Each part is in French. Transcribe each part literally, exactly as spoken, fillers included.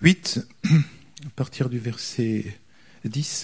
huit, à partir du verset dix.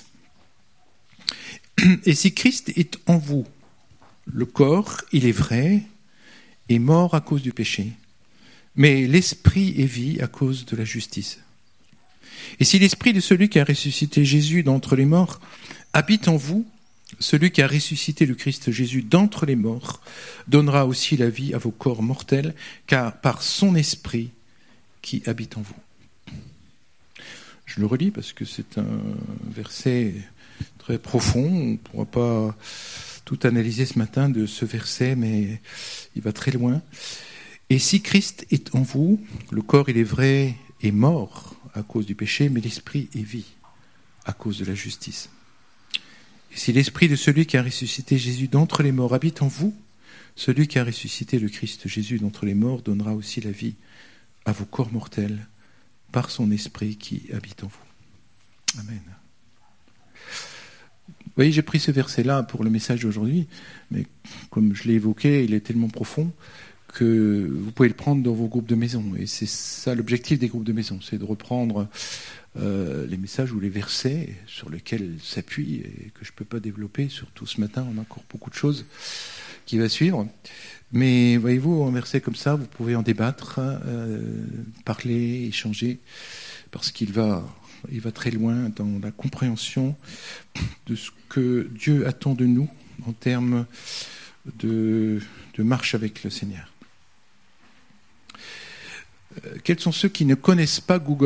Et si Christ est en vous, le corps, il est vrai, est mort à cause du péché, mais l'esprit est vie à cause de la justice. Et si l'esprit de celui qui a ressuscité Jésus d'entre les morts habite en vous, celui qui a ressuscité le Christ Jésus d'entre les morts donnera aussi la vie à vos corps mortels, car par son esprit qui habite en vous. Je le relis parce que c'est un verset très profond. On ne pourra pas tout analyser ce matin de ce verset, mais il va très loin. Et si Christ est en vous, le corps, il est vrai, est mort à cause du péché, mais l'esprit est vie à cause de la justice. Et si l'esprit de celui qui a ressuscité Jésus d'entre les morts habite en vous, celui qui a ressuscité le Christ Jésus d'entre les morts donnera aussi la vie à vos corps mortels par son esprit qui habite en vous. Amen. Vous voyez, j'ai pris ce verset-là pour le message d'aujourd'hui, mais comme je l'ai évoqué, il est tellement profond que vous pouvez le prendre dans vos groupes de maison. Et c'est ça l'objectif des groupes de maison, c'est de reprendre euh, les messages ou les versets sur lesquels s'appuie et que je ne peux pas développer, surtout ce matin, on a encore beaucoup de choses qui vont suivre. Mais voyez-vous, un verset comme ça, vous pouvez en débattre, euh, parler, échanger, parce qu'il va, il va très loin dans la compréhension de ce que Dieu attend de nous en termes de, de marche avec le Seigneur. Euh, quels sont ceux qui ne connaissent pas Google ?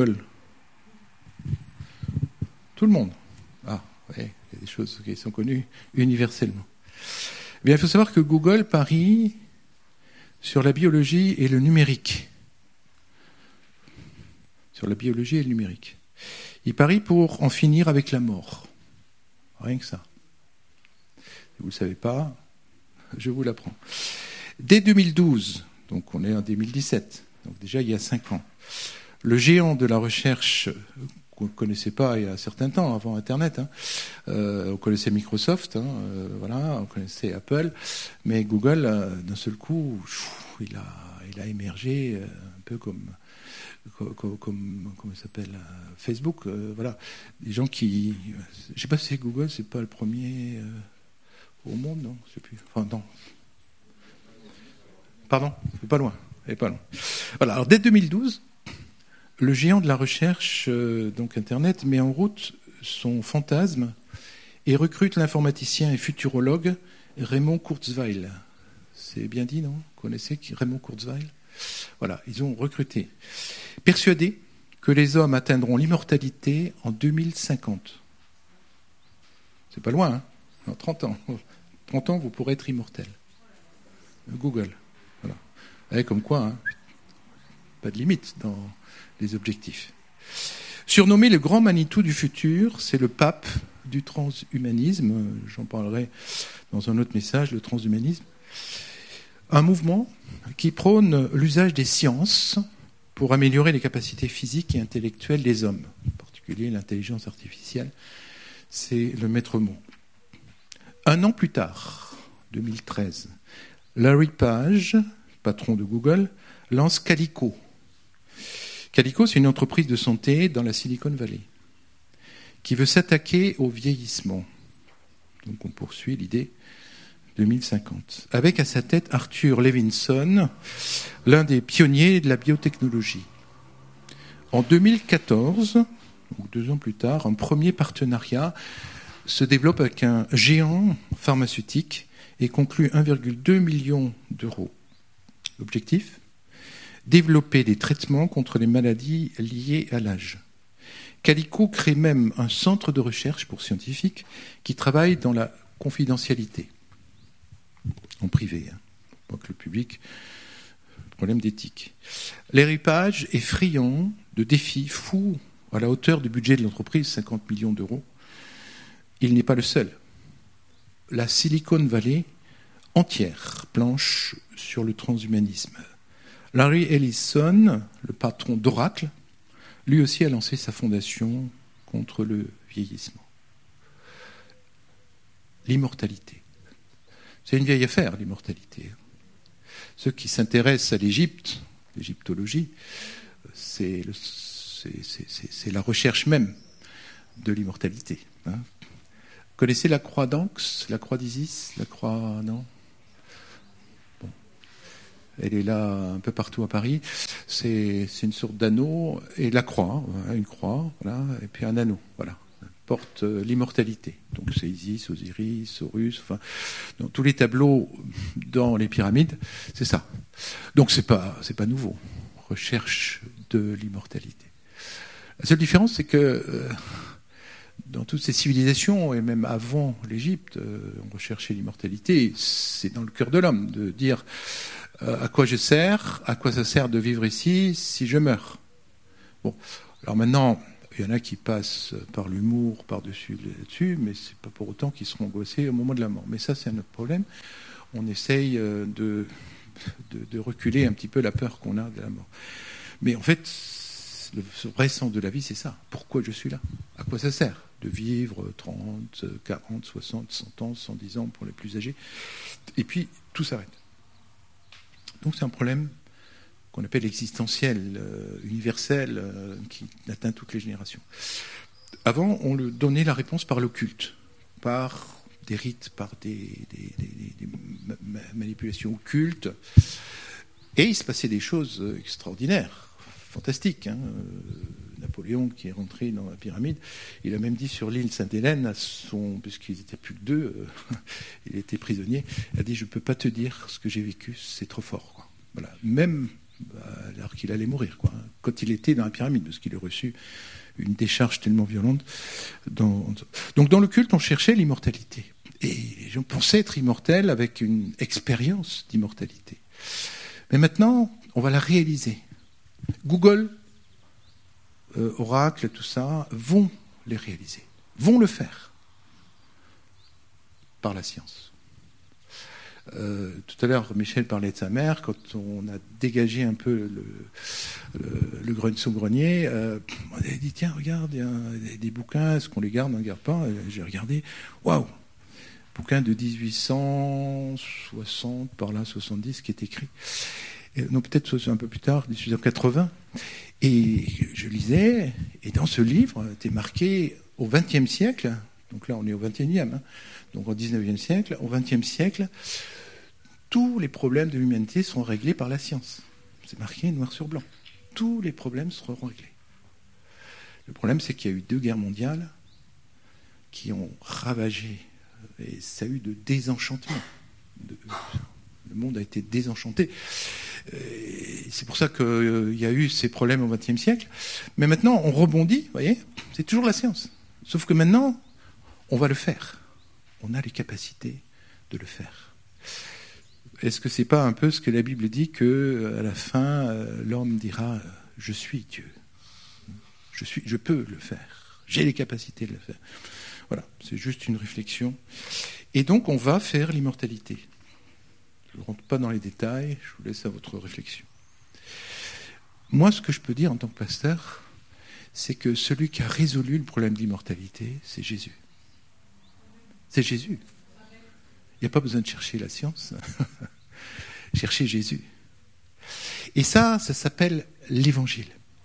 Tout le monde. Ah, ouais, il y a des choses qui sont connues universellement. Eh bien, il faut savoir que Google parie sur la biologie et le numérique. Sur la biologie et le numérique. Il parie pour en finir avec la mort. Rien que ça. Si vous ne le savez pas, je vous l'apprends. Dès deux mille douze, donc on est en deux mille dix-sept, donc déjà il y a cinq ans, le géant de la recherche qu'on ne connaissait pas il y a un certain temps, avant Internet, hein, euh, on connaissait Microsoft, hein, euh, voilà, on connaissait Apple, mais Google, euh, d'un seul coup, il a, il a émergé euh, un peu comme... Comme, comme comment ça s'appelle, Facebook, euh, voilà, des gens qui, je sais pas si c'est Google, c'est pas le premier euh, au monde, non, je sais plus, enfin non, pardon, c'est pas loin, c'est pas loin. Voilà, alors dès deux mille douze, le géant de la recherche, euh, donc Internet, met en route son fantasme et recrute l'informaticien et futurologue Raymond Kurzweil. C'est bien dit, non ? Vous connaissez Raymond Kurzweil ? Voilà, ils ont recruté. Persuadés que les hommes atteindront l'immortalité en deux mille cinquante. C'est pas loin, hein ? Dans trente ans. trente ans, vous pourrez être immortel. Google. Voilà. Et comme quoi, hein, pas de limite dans les objectifs. Surnommé le grand Manitou du futur, c'est le pape du transhumanisme. J'en parlerai dans un autre message, le transhumanisme. Un mouvement qui prône l'usage des sciences pour améliorer les capacités physiques et intellectuelles des hommes, en particulier l'intelligence artificielle, c'est le maître mot. Un an plus tard, deux mille treize, Larry Page, patron de Google, lance Calico. Calico, c'est une entreprise de santé dans la Silicon Valley qui veut s'attaquer au vieillissement. Donc on poursuit l'idée deux mille cinquante, avec à sa tête Arthur Levinson, l'un des pionniers de la biotechnologie. En deux mille quatorze, ou deux ans plus tard, un premier partenariat se développe avec un géant pharmaceutique et conclut un virgule deux million d'euros. L'objectif ? Développer des traitements contre les maladies liées à l'âge. Calico crée même un centre de recherche pour scientifiques qui travaille dans la confidentialité. En privé, hein. Pas que le public, problème d'éthique. Larry Page est friand de défis fous à la hauteur du budget de l'entreprise, cinquante millions d'euros. Il n'est pas le seul. La Silicon Valley entière planche sur le transhumanisme. Larry Ellison, le patron d'Oracle, lui aussi a lancé sa fondation contre le vieillissement. L'immortalité. C'est une vieille affaire, l'immortalité. Ceux qui s'intéressent à l'Égypte, l'égyptologie, c'est le, c'est, c'est, c'est, c'est la recherche même de l'immortalité. Hein. Vous connaissez la croix d'Anx, la croix d'Isis, la croix... Non ? Bon. Elle est là un peu partout à Paris. C'est, c'est une sorte d'anneau, et la croix, hein, une croix, voilà, et puis un anneau, voilà. Porte l'immortalité. Donc c'est Isis, Osiris, Horus, enfin, dans tous les tableaux dans les pyramides, c'est ça. Donc c'est pas, c'est pas nouveau. Recherche de l'immortalité. La seule différence, c'est que euh, dans toutes ces civilisations, et même avant l'Égypte, euh, on recherchait l'immortalité. C'est dans le cœur de l'homme de dire euh, à quoi je sers, à quoi ça sert de vivre ici si je meurs. Bon, alors maintenant. Il y en a qui passent par l'humour par-dessus là-dessus, mais ce n'est pas pour autant qu'ils seront angoissés au moment de la mort. Mais ça, c'est un autre problème. On essaye de, de, de reculer un petit peu la peur qu'on a de la mort. Mais en fait, le vrai sens de la vie, c'est ça. Pourquoi je suis là ? À quoi ça sert ? De vivre trente, quarante, soixante, cent ans, cent dix ans pour les plus âgés. Et puis, tout s'arrête. Donc c'est un problème qu'on appelle existentiel, euh, universel, euh, qui atteint toutes les générations. Avant, on le donnait la réponse par l'occulte, par des rites, par des, des, des, des ma- manipulations occultes. Et il se passait des choses extraordinaires, fantastiques. Hein. Napoléon, qui est rentré dans la pyramide, il a même dit sur l'île Sainte-Hélène, à son, puisqu'ils n'étaient plus que deux, euh, il était prisonnier, il a dit « Je ne peux pas te dire ce que j'ai vécu, c'est trop fort. » quoi. Voilà. Même alors qu'il allait mourir, quoi. Quand il était dans la pyramide, parce qu'il a reçu une décharge tellement violente. Dans... Donc dans le culte, on cherchait l'immortalité. Et les gens pensaient être immortels avec une expérience d'immortalité. Mais maintenant, on va la réaliser. Google, euh, Oracle, tout ça, vont les réaliser, vont le faire par la science. Euh, tout à l'heure, Michel parlait de sa mère. Quand on a dégagé un peu le, le, le grenier, son grenier, euh, on a dit tiens, regarde, il y a des, des bouquins, est-ce qu'on les garde, on ne les garde pas ? Et j'ai regardé, waouh, bouquin de dix-huit cent soixante, par là, soixante-dix, qui est écrit. Et, non, peut-être un peu plus tard, dix-huit cent quatre-vingts. Et je lisais, et dans ce livre, était marqué au vingtième siècle, donc là on est au vingt et unième, hein, donc au dix-neuvième siècle, au vingtième siècle, tous les problèmes de l'humanité seront réglés par la science. C'est marqué noir sur blanc. Tous les problèmes seront réglés. Le problème, c'est qu'il y a eu deux guerres mondiales qui ont ravagé, et ça a eu de désenchantement. De, le monde a été désenchanté. Et c'est pour ça qu'il euh, y a eu ces problèmes au vingtième siècle. Mais maintenant, on rebondit, vous voyez, c'est toujours la science. Sauf que maintenant, on va le faire. On a les capacités de le faire. Est-ce que c'est pas un peu ce que la Bible dit, que à la fin, euh, l'homme dira « Je suis Dieu. Je suis, je peux le faire. J'ai les capacités de le faire. » Voilà, c'est juste une réflexion. Et donc, on va faire l'immortalité. Je ne rentre pas dans les détails, je vous laisse à votre réflexion. Moi, ce que je peux dire en tant que pasteur, c'est que celui qui a résolu le problème d'immortalité, c'est Jésus. C'est Jésus. Il n'y a pas besoin de chercher la science. Chercher Jésus. Et ça, ça s'appelle l'évangile.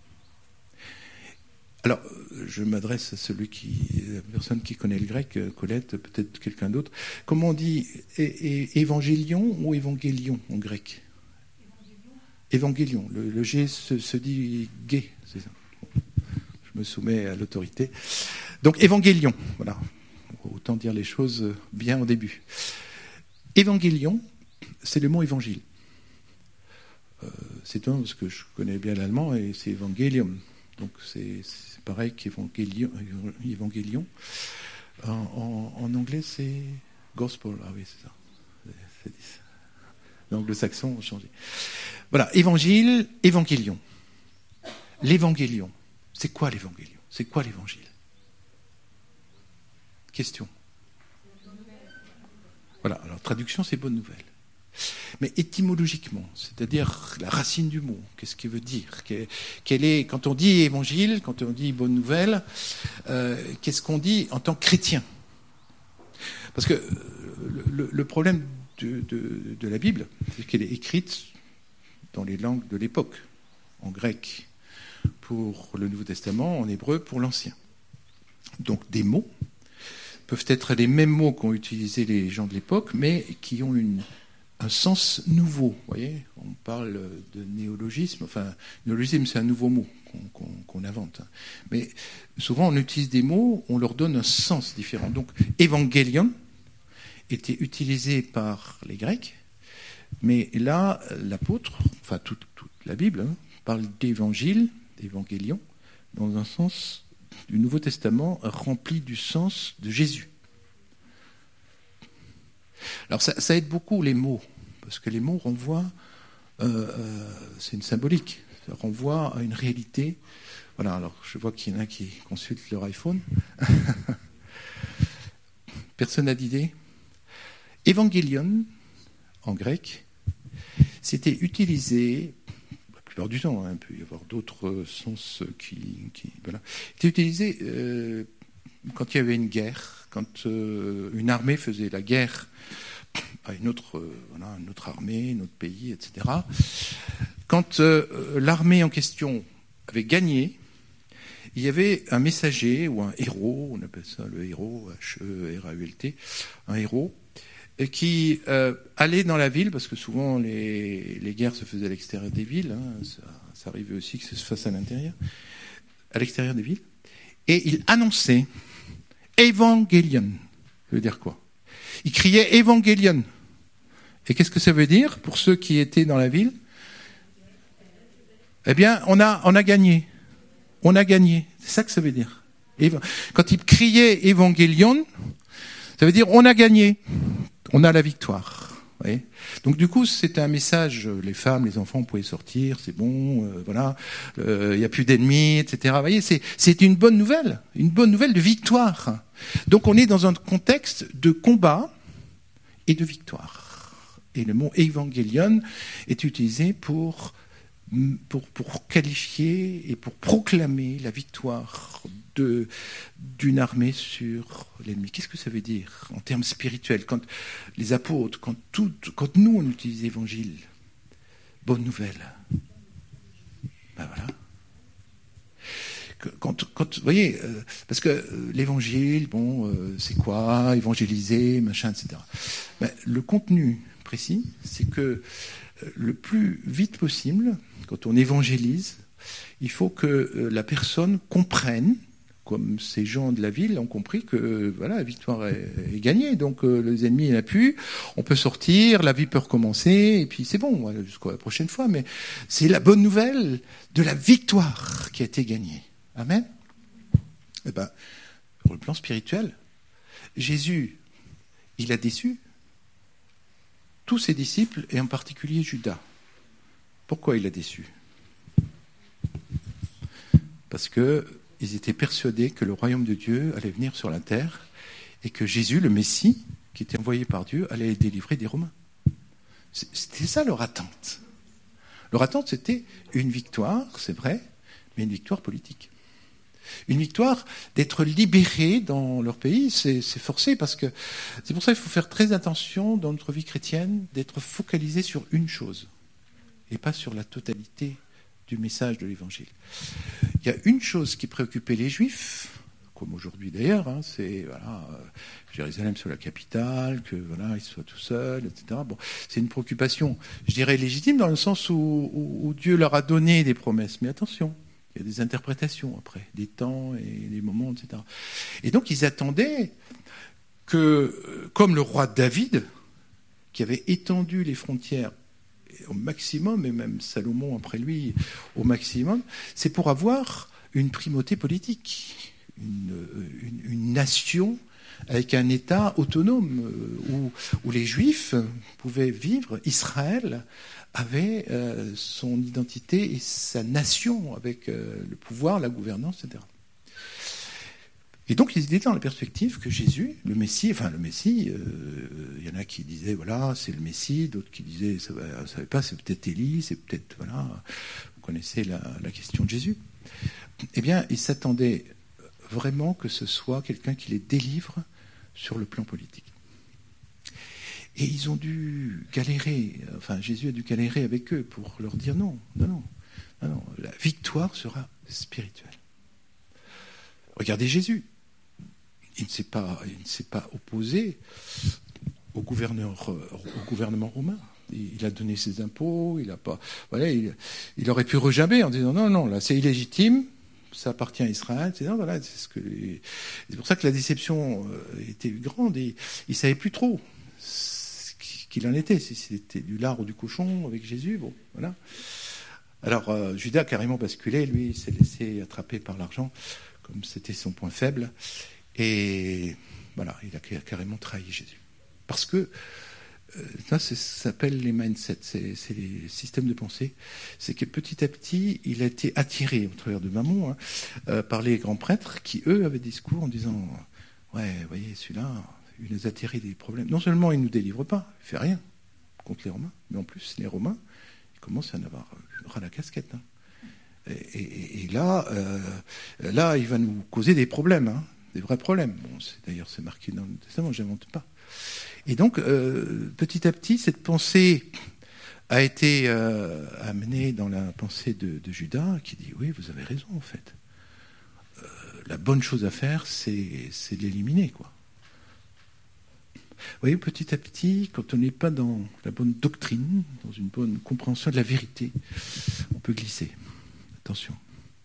Alors, je m'adresse à celui qui, la personne qui connaît le grec, Colette, peut-être quelqu'un d'autre. Comment on dit évangélion ou évangélion en grec ? Évangélion. Le, le G se, se dit gay, c'est ça. Je me soumets à l'autorité. Donc, évangélion, voilà. Autant dire les choses bien au début. Évangélion, c'est le mot évangile. Euh, c'est étonnant parce que je connais bien l'allemand et c'est évangélium. Donc c'est, c'est pareil qu'évangélion. Évangélion. En, en, en anglais, c'est gospel. Ah oui, c'est ça. C'est, c'est, l'anglo-saxon a changé. Voilà, évangile, évangélion. L'évangélion. C'est quoi l'évangélion ? C'est quoi l'évangile ? Question. Voilà, alors traduction, c'est bonne nouvelle. Mais étymologiquement, c'est-à-dire la racine du mot, qu'est-ce qu'il veut dire ? Quelle est, quand on dit évangile, quand on dit bonne nouvelle, euh, qu'est-ce qu'on dit en tant que chrétien ? Parce que le, le problème de, de, de la Bible, c'est qu'elle est écrite dans les langues de l'époque, en grec. pour le Nouveau Testament, en hébreu pour l'Ancien. Donc des mots peuvent être les mêmes mots qu'ont utilisés les gens de l'époque, mais qui ont une, un sens nouveau. Vous voyez, on parle de néologisme. Enfin, néologisme, c'est un nouveau mot qu'on, qu'on, qu'on invente. Mais souvent, on utilise des mots, on leur donne un sens différent. Donc, évangélion était utilisé par les Grecs, mais là, l'apôtre, enfin toute, toute la Bible, hein, parle d'évangile, d'évangélion, dans un sens du Nouveau Testament rempli du sens de Jésus. Alors ça, ça aide beaucoup les mots, parce que les mots renvoient, euh, euh, c'est une symbolique, ça renvoie à une réalité. Voilà, alors je vois qu'il y en a qui consultent leur iPhone. Personne n'a d'idée. Évangélion, en grec, c'était utilisé, la plupart du temps, hein, il peut y avoir d'autres sens qui... qui voilà, c'était utilisé euh, quand il y avait une guerre, quand euh, une armée faisait la guerre à une autre, euh, voilà, une autre armée, un autre pays, et cetera. Quand euh, l'armée en question avait gagné, il y avait un messager ou un héros, on appelle ça le héros, H E R A U L T, un héros, qui euh, allait dans la ville, parce que souvent les, les guerres se faisaient à l'extérieur des villes, hein, ça, ça arrivait aussi que ça se fasse à l'intérieur, à l'extérieur des villes, et il annonçait évangélion. Ça veut dire quoi? Il criait évangélion. Et qu'est-ce que ça veut dire pour ceux qui étaient dans la ville? Eh bien, on a, on a gagné. On a gagné. C'est ça que ça veut dire. Quand il criait évangélion, ça veut dire on a gagné. On a la victoire. Vous voyez. Donc du coup, c'était un message, les femmes, les enfants pouvaient sortir, c'est bon, euh, voilà, il euh, n'y a plus d'ennemis, et cetera. Vous voyez, c'est, c'est une bonne nouvelle, une bonne nouvelle de victoire. Donc on est dans un contexte de combat et de victoire. Et le mot évangélion est utilisé pour, pour, pour qualifier et pour proclamer la victoire de, d'une armée sur l'ennemi. Qu'est-ce que ça veut dire en termes spirituels? Quand les apôtres, quand, tout, quand nous on utilise l'évangile, bonne nouvelle, ben voilà. Quand, quand, vous voyez, euh, parce que euh, l'évangile, bon, euh, c'est quoi? Évangéliser, machin, et cetera. Ben, le contenu précis, c'est que euh, le plus vite possible, quand on évangélise, il faut que euh, la personne comprenne, comme ces gens de la ville ont compris que euh, voilà, la victoire est, est gagnée, donc euh, les ennemis il n'y en a plus, on peut sortir, la vie peut recommencer, et puis c'est bon, voilà, jusqu'à la prochaine fois, mais c'est la bonne nouvelle de la victoire qui a été gagnée. Amen. Eh ben, sur le plan spirituel, Jésus, il a déçu tous ses disciples, et en particulier Judas. Pourquoi il a déçu? Parce que ils étaient persuadés que le royaume de Dieu allait venir sur la terre et que Jésus, le Messie, qui était envoyé par Dieu, allait les délivrer des Romains. C'était ça leur attente. Leur attente, c'était une victoire, c'est vrai, mais une victoire politique. Une victoire d'être libérés dans leur pays, c'est, c'est forcé, parce que c'est pour ça qu'il faut faire très attention dans notre vie chrétienne d'être focalisé sur une chose et pas sur la totalité du message de l'Évangile. Il y a une chose qui préoccupait les Juifs, comme aujourd'hui d'ailleurs, hein, c'est voilà, euh, Jérusalem soit la capitale, que voilà, ils soient tout seuls, et cetera. Bon, c'est une préoccupation, je dirais légitime, dans le sens où, où, où Dieu leur a donné des promesses. Mais attention, il y a des interprétations après, des temps et des moments, et cetera. Et donc ils attendaient que, comme le roi David, qui avait étendu les frontières au maximum, et même Salomon après lui au maximum, c'est pour avoir une primauté politique, une, une, une nation avec un État autonome où, où les Juifs pouvaient vivre. Israël avait euh, son identité et sa nation avec euh, le pouvoir, la gouvernance, et cetera. Et donc, ils étaient dans la perspective que Jésus, le Messie, enfin le Messie, euh, il y en a qui disaient, voilà, c'est le Messie, d'autres qui disaient, ça ne savait pas, c'est peut-être Élie, c'est peut-être, voilà, vous connaissez la, la question de Jésus. Eh bien, ils s'attendaient vraiment que ce soit quelqu'un qui les délivre sur le plan politique. Et ils ont dû galérer, enfin Jésus a dû galérer avec eux pour leur dire non, non, non. Ah non, la victoire sera spirituelle. Regardez Jésus. Il ne s'est pas, il ne s'est pas opposé au, gouverneur, au gouvernement romain. Il a donné ses impôts, il a pas, voilà, il, il aurait pu rejamber en disant non, non, là c'est illégitime, ça appartient à Israël. C'est, non, voilà, c'est, ce que les... c'est pour ça que la déception était grande. Et il ne savait plus trop ce qu'il en était, si c'était du lard ou du cochon avec Jésus. Bon, voilà. Alors euh, Judas a carrément basculé, lui, il s'est laissé attraper par l'argent, comme c'était son point faible. Et voilà, il a carrément trahi Jésus. Parce que euh, ça, ça s'appelle les mindsets, c'est, c'est les systèmes de pensée. C'est que petit à petit, il a été attiré, au travers de Mammon, hein, euh, par les grands prêtres qui, eux, avaient des discours en disant « Ouais, vous voyez, celui-là, il nous a tiré des problèmes. Non seulement il ne nous délivre pas, il ne fait rien contre les Romains, mais en plus, les Romains, ils commencent à en avoir ras la casquette. Hein. Et, et, et là, euh, là, il va nous causer des problèmes, hein. Des vrais problèmes. Bon, c'est, d'ailleurs, c'est marqué dans le Testament, je n'invente pas. Et donc, euh, petit à petit, cette pensée a été euh, amenée dans la pensée de, de Judas, qui dit, oui, vous avez raison, en fait. Euh, la bonne chose à faire, c'est, c'est de l'éliminer, quoi. Vous voyez, petit à petit, quand on n'est pas dans la bonne doctrine, dans une bonne compréhension de la vérité, on peut glisser. Attention.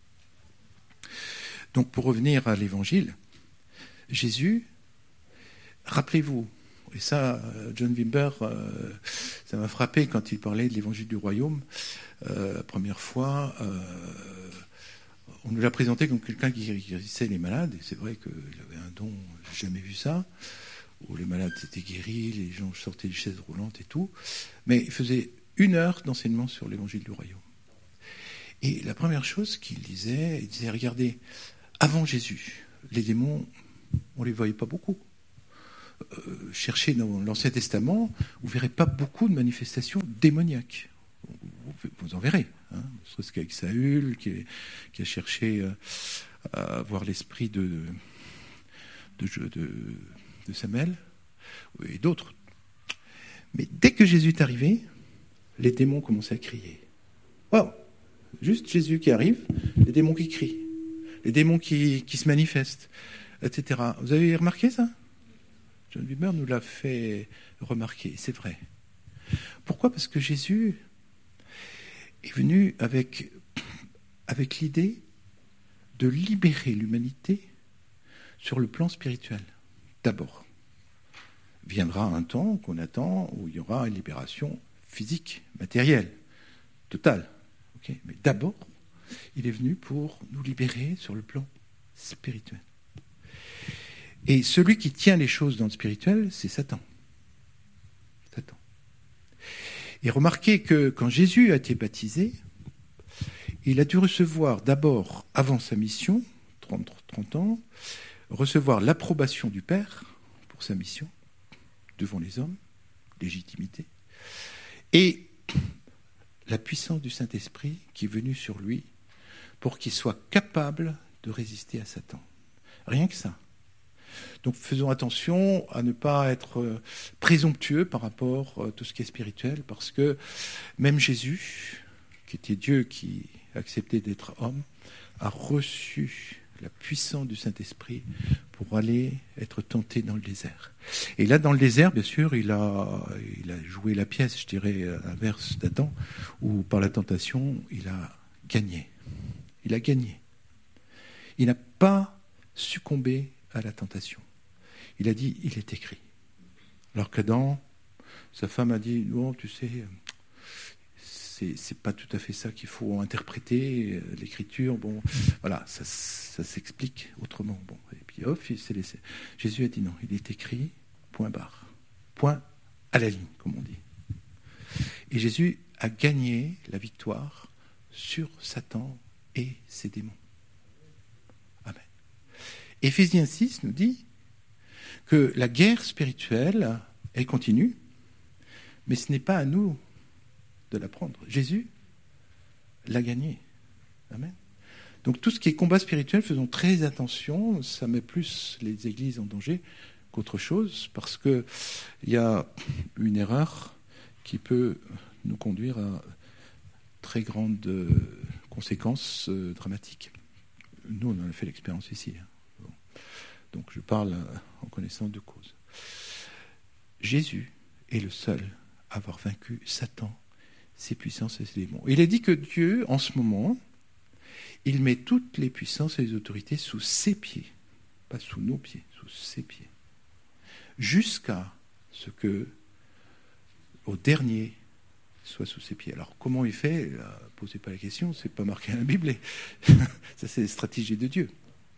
Donc, pour revenir à l'Évangile, Jésus, rappelez-vous, et ça, John Wimber, euh, ça m'a frappé quand il parlait de l'évangile du royaume. Euh, la première fois, euh, on nous l'a présenté comme quelqu'un qui guérissait les malades, et c'est vrai qu'il avait un don, j'ai jamais vu ça, où les malades étaient guéris, les gens sortaient des chaises roulantes et tout, mais il faisait une heure d'enseignement sur l'évangile du royaume. Et la première chose qu'il disait, il disait, regardez, avant Jésus, les démons, on ne les voyait pas beaucoup. Euh, cherchez dans l'Ancien Testament, vous ne verrez pas beaucoup de manifestations démoniaques. Vous, vous en verrez. Hein, ce serait qu'avec Saül, qui, est, qui a cherché euh, à voir l'esprit de, de, de, de Samuel, et d'autres. Mais dès que Jésus est arrivé, les démons commençaient à crier. Waouh! Juste Jésus qui arrive, les démons qui crient, les démons qui, qui se manifestent, et cetera. Vous avez remarqué ça? John Wimber nous l'a fait remarquer, c'est vrai. Pourquoi? Parce que Jésus est venu avec, avec l'idée de libérer l'humanité sur le plan spirituel. D'abord, viendra un temps qu'on attend où il y aura une libération physique, matérielle, totale. Okay? Mais d'abord, il est venu pour nous libérer sur le plan spirituel. Et celui qui tient les choses dans le spirituel, c'est Satan. Satan. Et remarquez que quand Jésus a été baptisé, il a dû recevoir d'abord, avant sa mission, trente, trente ans, recevoir l'approbation du Père pour sa mission, devant les hommes, légitimité, et la puissance du Saint-Esprit qui est venue sur lui pour qu'il soit capable de résister à Satan. Rien que ça. Donc faisons attention à ne pas être présomptueux par rapport à tout ce qui est spirituel, parce que même Jésus, qui était Dieu, qui acceptait d'être homme, a reçu la puissance du Saint-Esprit pour aller être tenté dans le désert. Et là, dans le désert, bien sûr, il a, il a joué la pièce, je dirais, à l'inverse d'Adam, où par la tentation, il a gagné. Il a gagné. Il n'a pas succombé à la tentation. Il a dit, il est écrit. Alors qu'Adam, sa femme a dit, non, tu sais, c'est, c'est pas tout à fait ça qu'il faut interpréter, l'écriture, bon, voilà, ça, ça s'explique autrement. Bon, et puis, hop, il s'est laissé. Jésus a dit non, il est écrit, point barre. Point à la ligne, comme on dit. Et Jésus a gagné la victoire sur Satan et ses démons. Amen. Éphésiens six nous dit que la guerre spirituelle, elle continue, mais ce n'est pas à nous de la prendre. Jésus l'a gagnée. Amen. Donc tout ce qui est combat spirituel, faisons très attention, ça met plus les églises en danger qu'autre chose, parce qu'il y a une erreur qui peut nous conduire à très grande conséquences euh, dramatiques. Nous, on en a fait l'expérience ici. Hein. Bon. Donc je parle en connaissance de cause. Jésus est le seul à avoir vaincu Satan, ses puissances et ses démons. Il a dit que Dieu, en ce moment, il met toutes les puissances et les autorités sous ses pieds. Pas sous nos pieds, sous ses pieds. Jusqu'à ce que, au dernier, soit sous ses pieds. Alors comment il fait ? Ne posez pas la question, c'est pas marqué dans la Bible. Ça, c'est la stratégie de Dieu.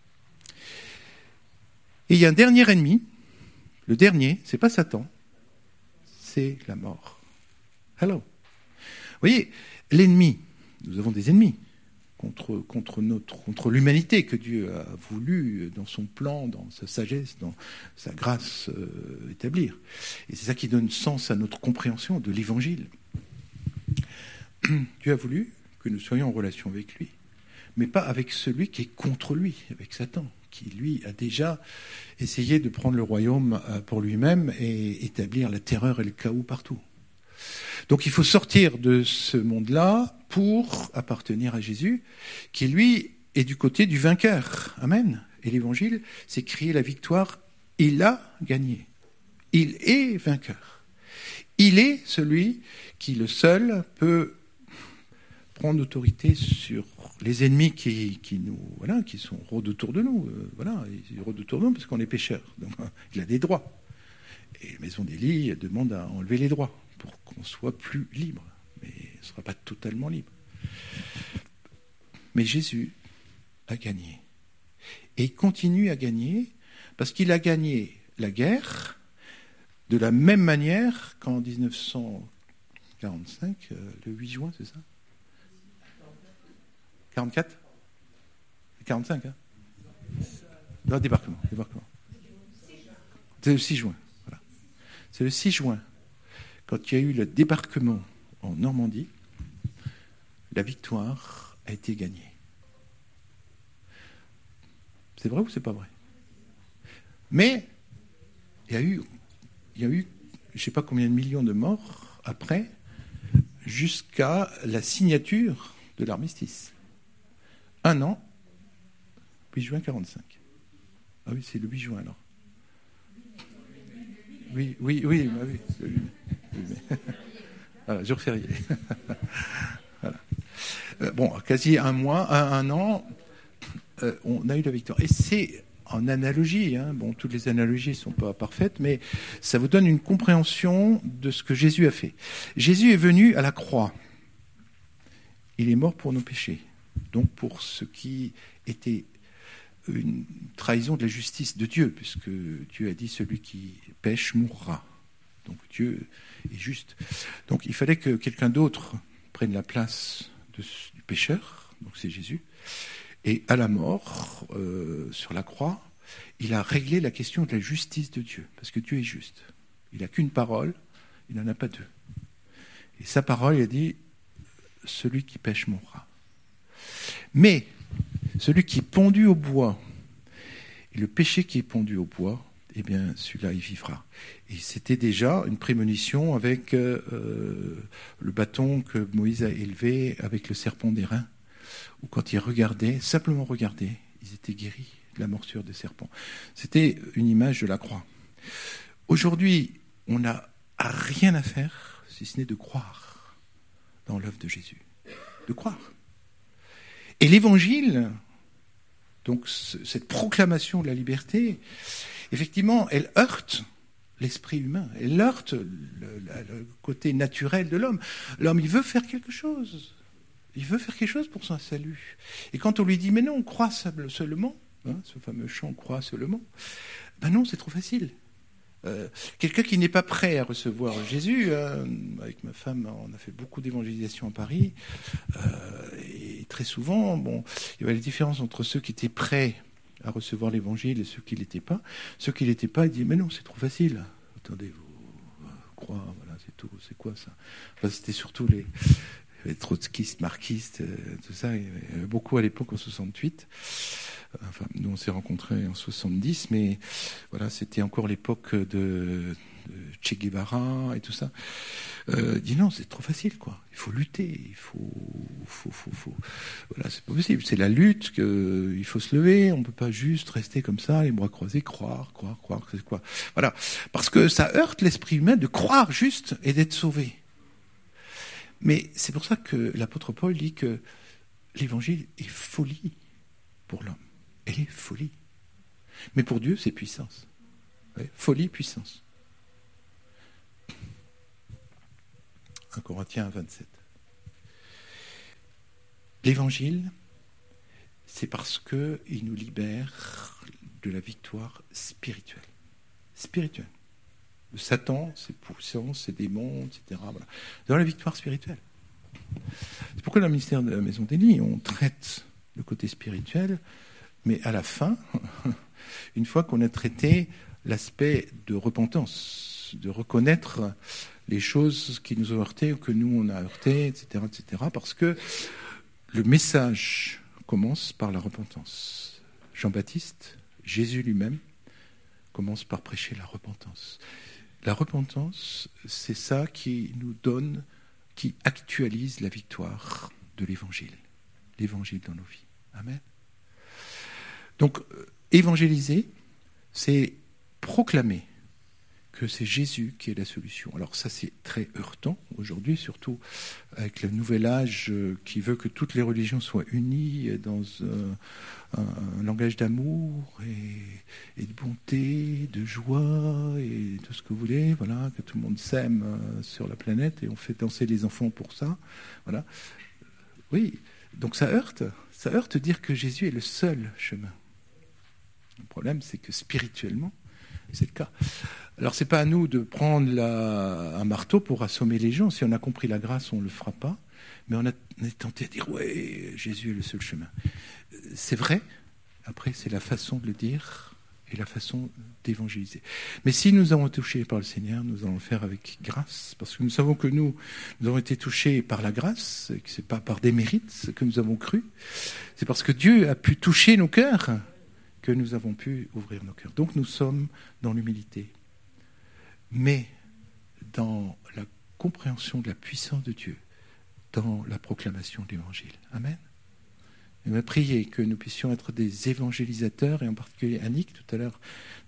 Et il y a un dernier ennemi. Le dernier, c'est pas Satan, c'est la mort. Hello. Vous voyez, l'ennemi, nous avons des ennemis contre, contre, notre, contre l'humanité que Dieu a voulu, dans son plan, dans sa sagesse, dans sa grâce, euh, établir. Et c'est ça qui donne sens à notre compréhension de l'Évangile. Dieu a voulu que nous soyons en relation avec lui, mais pas avec celui qui est contre lui, avec Satan, qui lui a déjà essayé de prendre le royaume pour lui-même et établir la terreur et le chaos partout. Donc il faut sortir de ce monde-là pour appartenir à Jésus, qui lui est du côté du vainqueur. Amen. Et l'Évangile, c'est crier la victoire. Il a gagné. Il est vainqueur. Il est celui qui, le seul, peut prendre autorité sur les ennemis qui, qui nous, voilà, qui sont rôdent autour de nous. Euh, voilà, ils rôdent autour de nous parce qu'on est pécheurs. Donc, il a des droits. Et la maison d'Élie demande à enlever les droits pour qu'on soit plus libre. Mais on ne sera pas totalement libre. Mais Jésus a gagné. Et il continue à gagner parce qu'il a gagné la guerre de la même manière qu'en dix-neuf cent quarante-cinq, euh, le huit juin, c'est ça ? quarante-quatre ? quarante-cinq, hein ? Non, débarquement, débarquement. C'est le six juin. Voilà. C'est le six juin, quand il y a eu le débarquement en Normandie, la victoire a été gagnée. C'est vrai ou c'est pas vrai ? Mais il y a eu, il y a eu, je ne sais pas combien de millions de morts après, jusqu'à la signature de l'armistice. Un an, huit juin quarante-cinq. Ah oui, c'est le huit juin alors. Oui, oui, oui, bah oui. oui, oui. Voilà, jour férié. Voilà. Euh, bon, quasi un mois, un, un an, euh, on a eu la victoire. Et c'est en analogie, hein, bon, toutes les analogies ne sont pas parfaites, mais ça vous donne une compréhension de ce que Jésus a fait. Jésus est venu à la croix. Il est mort pour nos péchés. Donc pour ce qui était une trahison de la justice de Dieu, puisque Dieu a dit celui qui pêche mourra. Donc Dieu est juste. Donc il fallait que quelqu'un d'autre prenne la place de, du pécheur, donc c'est Jésus. Et à la mort, euh, sur la croix, il a réglé la question de la justice de Dieu, parce que Dieu est juste. Il n'a qu'une parole, il n'en a pas deux. Et sa parole, il a dit, celui qui pêche mourra. Mais celui qui est pendu au bois, et le péché qui est pendu au bois, eh bien, celui-là, il vivra. Et c'était déjà une prémonition avec euh, le bâton que Moïse a élevé avec le serpent d'airain, où quand ils regardaient, simplement regardaient, ils étaient guéris de la morsure des serpents. C'était une image de la croix. Aujourd'hui, on n'a rien à faire, si ce n'est de croire dans l'œuvre de Jésus. De croire. Et l'évangile, donc cette proclamation de la liberté, effectivement, elle heurte l'esprit humain, elle heurte le, le, le côté naturel de l'homme. L'homme, il veut faire quelque chose. Il veut faire quelque chose pour son salut. Et quand on lui dit, mais non, on croit seulement, hein, ce fameux chant, croit seulement, ben non, c'est trop facile. Euh, quelqu'un qui n'est pas prêt à recevoir Jésus, euh, avec ma femme, on a fait beaucoup d'évangélisation à Paris, euh, et très souvent, bon, il y avait la différence entre ceux qui étaient prêts à recevoir l'évangile et ceux qui ne l'étaient pas. Ceux qui ne l'étaient pas, ils disaient, mais non, c'est trop facile. Attendez, vous, croire, voilà, c'est tout, c'est quoi ça ? Enfin, c'était surtout les, les trotskistes, marxistes, euh, tout ça, il y avait beaucoup à l'époque en soixante-huit. Enfin, nous, on s'est rencontrés en soixante-dix, mais voilà, c'était encore l'époque de, Che Guevara et tout ça, euh, dit non, c'est trop facile, quoi. Il faut lutter, il faut, faut, faut, faut... voilà, c'est pas possible. C'est la lutte que il faut se lever. On peut pas juste rester comme ça, les bras croisés, croire, croire, croire, c'est quoi. Voilà, parce que ça heurte l'esprit humain de croire juste et d'être sauvé. Mais c'est pour ça que l'apôtre Paul dit que l'évangile est folie pour l'homme. Elle est folie. Mais pour Dieu, c'est puissance. Ouais, folie, puissance. un Corinthiens vingt-sept. L'évangile, c'est parce qu'il nous libère de la victoire spirituelle. Spirituelle. De Satan, ses puissances, ses démons, et cetera. Voilà. Dans la victoire spirituelle. C'est pourquoi dans le ministère de la Maison d'Élie, on traite le côté spirituel, mais à la fin, une fois qu'on a traité l'aspect de repentance, de reconnaître les choses qui nous ont heurtés ou que nous on a heurtés, et cetera, et cetera, parce que le message commence par la repentance. Jean-Baptiste, Jésus lui-même, commence par prêcher la repentance. La repentance, c'est ça qui nous donne, qui actualise la victoire de l'Évangile. L'Évangile dans nos vies. Amen. Donc, évangéliser, c'est proclamer que c'est Jésus qui est la solution. Alors ça, c'est très heurtant aujourd'hui, surtout avec le nouvel âge qui veut que toutes les religions soient unies dans un, un, un langage d'amour et, et de bonté, de joie et tout ce que vous voulez. Voilà, que tout le monde s'aime sur la planète et on fait danser les enfants pour ça. Voilà. Oui, donc ça heurte. Ça heurte de dire que Jésus est le seul chemin. Le problème, c'est que spirituellement, c'est le cas. Alors, ce n'est pas à nous de prendre la, un marteau pour assommer les gens. Si on a compris la grâce, on ne le fera pas. Mais on, a, on est tenté de dire, oui, Jésus est le seul chemin. C'est vrai. Après, c'est la façon de le dire et la façon d'évangéliser. Mais si nous avons été touchés par le Seigneur, nous allons le faire avec grâce. Parce que nous savons que nous, nous avons été touchés par la grâce, et que ce n'est pas par des mérites que nous avons cru. C'est parce que Dieu a pu toucher nos cœurs que nous avons pu ouvrir nos cœurs. Donc nous sommes dans l'humilité, mais dans la compréhension de la puissance de Dieu, dans la proclamation de l'Évangile. Amen. Je vais prier que nous puissions être des évangélisateurs, et en particulier Annick, tout à l'heure,